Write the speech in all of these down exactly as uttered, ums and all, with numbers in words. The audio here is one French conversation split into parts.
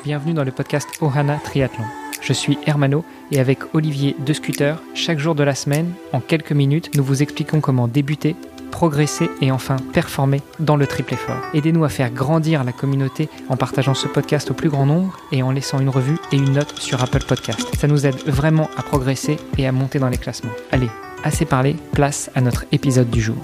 bienvenue dans le podcast Ohana Triathlon. Je suis Hermano et avec Olivier de Scooter, chaque jour de la semaine, en quelques minutes, nous vous expliquons comment débuter, progresser et enfin performer dans le triple effort. Aidez-nous à faire grandir la communauté en partageant ce podcast au plus grand nombre et en laissant une revue et une note sur Apple Podcast. Ça nous aide vraiment à progresser et à monter dans les classements. Allez, assez parlé, place à notre épisode du jour.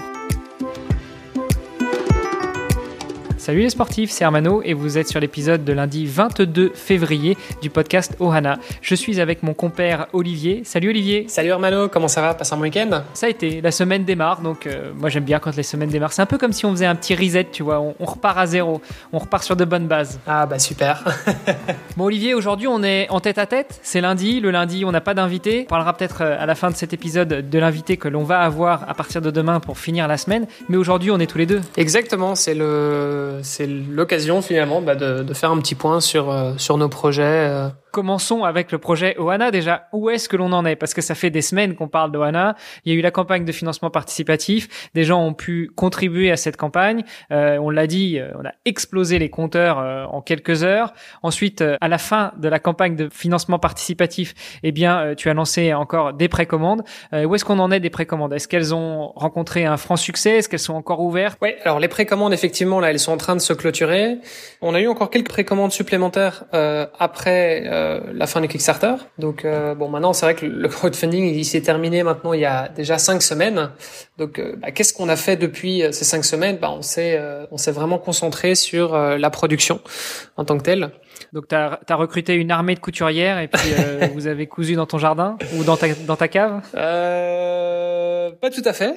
Salut les sportifs, c'est Hermano et vous êtes sur l'épisode de lundi vingt-deux février du podcast Ohana. Je suis avec mon compère Olivier. Salut Olivier. Salut Hermano, comment ça va? Passe un bon week-end? Ça a été, la semaine démarre, donc euh, moi j'aime bien quand les semaines démarrent. C'est un peu comme si on faisait un petit reset, tu vois, on, on repart à zéro, on repart sur de bonnes bases. Ah bah super. Bon Olivier, aujourd'hui on est en tête à tête, c'est lundi, le lundi on n'a pas d'invité. On parlera peut-être à la fin de cet épisode de l'invité que l'on va avoir à partir de demain pour finir la semaine, mais aujourd'hui on est tous les deux. Exactement, c'est le... c'est l'occasion finalement bah, de, de faire un petit point sur, euh, sur nos projets. Euh. Commençons avec le projet Ohana. Déjà, où est-ce que l'on en est? Parce que ça fait des semaines qu'on parle d'Ohana. Il y a eu la campagne de financement participatif. Des gens ont pu contribuer à cette campagne. Euh, on l'a dit, on a explosé les compteurs euh, en quelques heures. Ensuite, euh, à la fin de la campagne de financement participatif, eh bien, euh, tu as lancé encore des précommandes. Euh, où est-ce qu'on en est des précommandes? Est-ce qu'elles ont rencontré un franc succès? Est-ce qu'elles sont encore ouvertes? Oui, alors les précommandes, effectivement, là, elles sont en train de se clôturer. On a eu encore quelques précommandes supplémentaires euh, après euh, la fin du Kickstarter. Donc euh, bon, maintenant c'est vrai que le crowdfunding il s'est terminé maintenant il y a déjà cinq semaines. Donc euh, bah, qu'est-ce qu'on a fait depuis euh, ces cinq semaines? Bah on s'est euh, on s'est vraiment concentré sur euh, la production en tant que telle. Donc t'as t'as recruté une armée de couturières et puis euh, vous avez cousu dans ton jardin ou dans ta dans ta cave? Euh, pas tout à fait.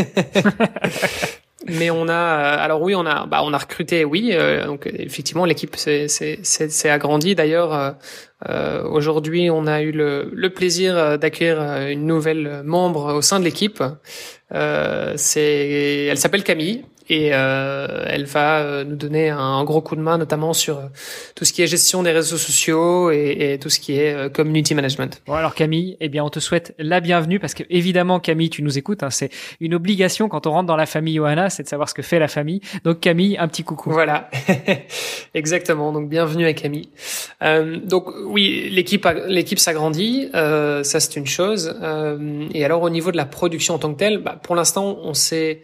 Mais on a, alors oui, on a, bah, on a recruté, oui. Euh, donc effectivement, l'équipe s'est, s'est, s'est, s'est agrandie. D'ailleurs, euh, euh, aujourd'hui, on a eu le, le plaisir d'accueillir une nouvelle membre au sein de l'équipe. Euh, c'est, elle s'appelle Camille. Et euh, elle va euh, nous donner un, un gros coup de main, notamment sur euh, tout ce qui est gestion des réseaux sociaux et, et tout ce qui est euh, community management. Bon alors Camille, eh bien on te souhaite la bienvenue parce que évidemment Camille, tu nous écoutes, hein, c'est une obligation quand on rentre dans la famille Ohana, c'est de savoir ce que fait la famille. Donc Camille, un petit coucou. Voilà, exactement. Donc bienvenue à Camille. Euh, donc oui, l'équipe a, l'équipe s'agrandit, euh, ça c'est une chose. Euh, et alors au niveau de la production en tant que telle, bah, pour l'instant on s'est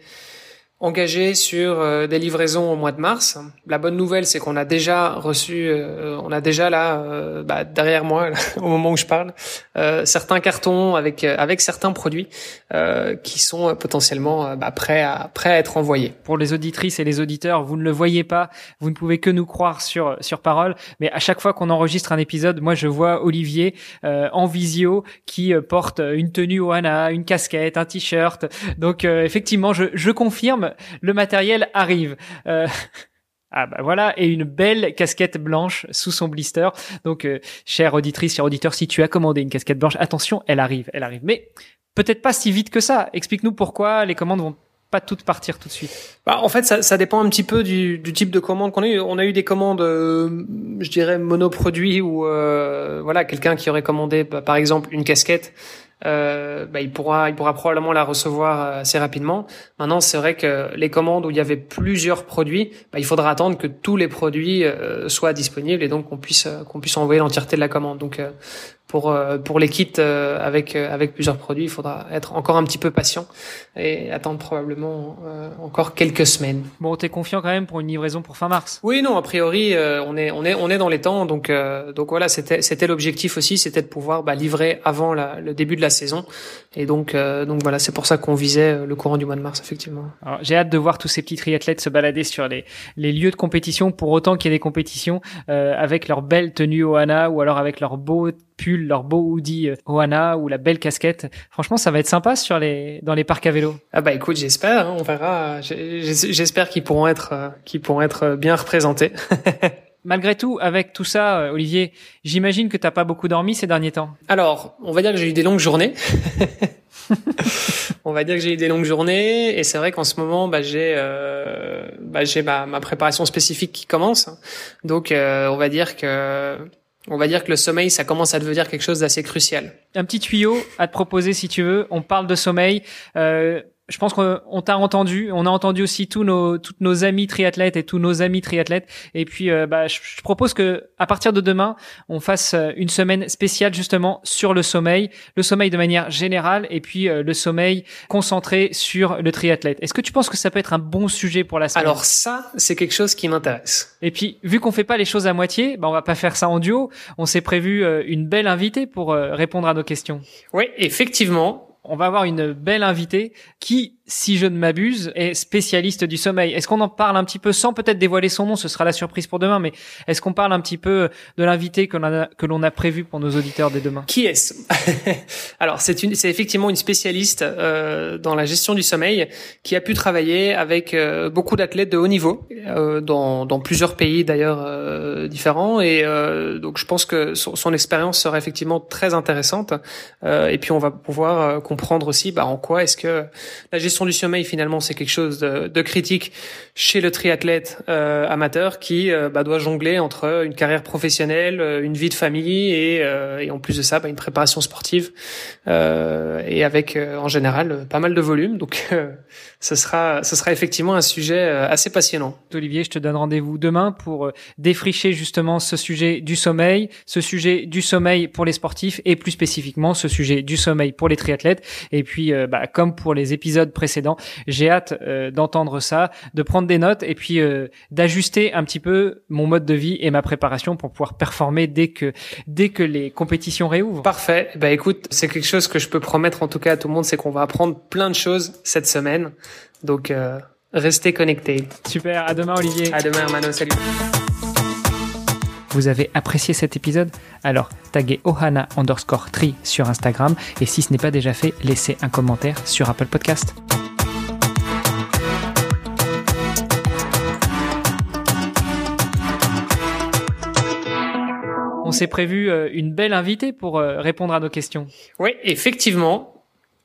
engagé sur euh, des livraisons au mois de mars. La bonne nouvelle, c'est qu'on a déjà reçu, euh, on a déjà là, euh, bah, derrière moi, là, au moment où je parle, euh, certains cartons avec euh, avec certains produits euh, qui sont euh, potentiellement euh, bah, prêts à prêts à être envoyés. Pour les auditrices et les auditeurs, vous ne le voyez pas, vous ne pouvez que nous croire sur sur parole, mais à chaque fois qu'on enregistre un épisode, moi je vois Olivier euh, en visio qui euh, porte une tenue Ohana, une casquette, un t-shirt. Donc euh, effectivement, je je confirme. Le matériel arrive. Euh... Ah bah voilà, et une belle casquette blanche sous son blister. Donc, euh, chère auditrice, chère auditeur, si tu as commandé une casquette blanche, attention, elle arrive, elle arrive. Mais peut-être pas si vite que ça. Explique-nous pourquoi les commandes vont pas toutes partir tout de suite. Bah, en fait, ça, ça dépend un petit peu du, du type de commande qu'on a eu. On a eu des commandes, euh, je dirais, monoproduits ou euh, voilà, quelqu'un qui aurait commandé, bah, par exemple, une casquette. Euh, bah, il pourra, il pourra probablement la recevoir assez rapidement. Maintenant, c'est vrai que les commandes où il y avait plusieurs produits, bah, il faudra attendre que tous les produits euh, soient disponibles et donc qu'on puisse, qu'on puisse envoyer l'entièreté de la commande. Donc, euh, pour euh, pour les kits euh, avec euh, avec plusieurs produits, il faudra être encore un petit peu patient et attendre probablement euh, encore quelques semaines. Bon, t'es confiant quand même pour une livraison pour fin mars? Oui, non, a priori, euh, on est on est on est dans les temps, donc euh, donc voilà, c'était c'était l'objectif aussi, c'était de pouvoir bah, livrer avant la, le début de la saison, et donc euh, donc voilà, c'est pour ça qu'on visait le courant du mois de mars, effectivement. Alors, j'ai hâte de voir tous ces petits triathlètes se balader sur les les lieux de compétition, pour autant qu'il y ait des compétitions euh, avec leur belle tenue Ohana ou alors avec leur beau pull, leur beau hoodie Ohana ou la belle casquette. Franchement, ça va être sympa sur les dans les parcs à vélo. Ah bah écoute, j'espère, hein, on verra. J'espère qu'ils pourront être qu'ils pourront être bien représentés. Malgré tout, avec tout ça, Olivier, j'imagine que t'as pas beaucoup dormi ces derniers temps. Alors, on va dire que j'ai eu des longues journées. On va dire que j'ai eu des longues journées, et c'est vrai qu'en ce moment, bah, j'ai, euh, bah, j'ai ma, ma préparation spécifique qui commence. Donc, euh, on va dire que, on va dire que le sommeil, ça commence à devenir quelque chose d'assez crucial. Un petit tuyau à te proposer si tu veux. On parle de sommeil. Euh, je pense qu'on on t'a entendu, on a entendu aussi tous nos toutes nos amis triathlètes et tous nos amis triathlètes. Et puis, euh, bah, je, je propose que à partir de demain, on fasse une semaine spéciale justement sur le sommeil, le sommeil de manière générale, et puis euh, le sommeil concentré sur le triathlète. Est-ce que tu penses que ça peut être un bon sujet pour la semaine? Alors ça, c'est quelque chose qui m'intéresse. Et puis, vu qu'on fait pas les choses à moitié, bah, on va pas faire ça en duo. On s'est prévu euh, une belle invitée pour euh, répondre à nos questions. Oui, effectivement. On va avoir une belle invitée qui, si je ne m'abuse, est spécialiste du sommeil. Est-ce qu'on en parle un petit peu sans peut-être dévoiler son nom? Ce sera la surprise pour demain, mais est-ce qu'on parle un petit peu de l'invité que l'on a, que l'on a prévu pour nos auditeurs dès demain? Qui est-ce? Alors, c'est une, c'est effectivement une spécialiste euh, dans la gestion du sommeil qui a pu travailler avec euh, beaucoup d'athlètes de haut niveau euh, dans, dans plusieurs pays d'ailleurs euh, différents. Et euh, donc, je pense que son, son expérience sera effectivement très intéressante. Euh, et puis, on va pouvoir euh, comprendre aussi bah, en quoi est-ce que la gestion du sommeil finalement c'est quelque chose de, de critique chez le triathlète euh, amateur qui euh, bah, doit jongler entre une carrière professionnelle, une vie de famille et, euh, et en plus de ça bah, une préparation sportive euh, et avec euh, en général pas mal de volume. Donc euh, ce sera ce sera effectivement un sujet assez passionnant. Olivier, je te donne rendez-vous demain pour défricher justement ce sujet du sommeil, ce sujet du sommeil pour les sportifs et plus spécifiquement ce sujet du sommeil pour les triathlètes. Et puis, euh, bah, comme pour les épisodes précédents, j'ai hâte euh, d'entendre ça, de prendre des notes et puis euh, d'ajuster un petit peu mon mode de vie et ma préparation pour pouvoir performer dès que dès que les compétitions réouvrent. Parfait. Bah écoute, c'est quelque chose que je peux promettre en tout cas à tout le monde, c'est qu'on va apprendre plein de choses cette semaine. Donc euh, restez connectés. Super. À demain, Olivier. À demain, Hermano. Salut. Vous avez apprécié cet épisode? Alors, taguez ohana underscore tri sur Instagram et si ce n'est pas déjà fait, laissez un commentaire sur Apple Podcast. On s'est prévu une belle invitée pour répondre à nos questions. Oui, effectivement.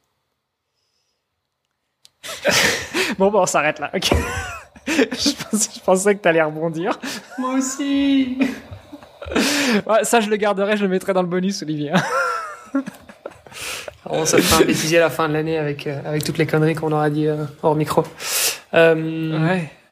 Bon, bon, on s'arrête là. Okay. je, pensais, je pensais que tu allais rebondir. Moi aussi. Ouais, ça, je le garderai, je le mettrai dans le bonus, Olivier. On se fera un bêtisier à la fin de l'année avec, euh, avec toutes les conneries qu'on aura dit euh, hors micro. Euh... Ouais.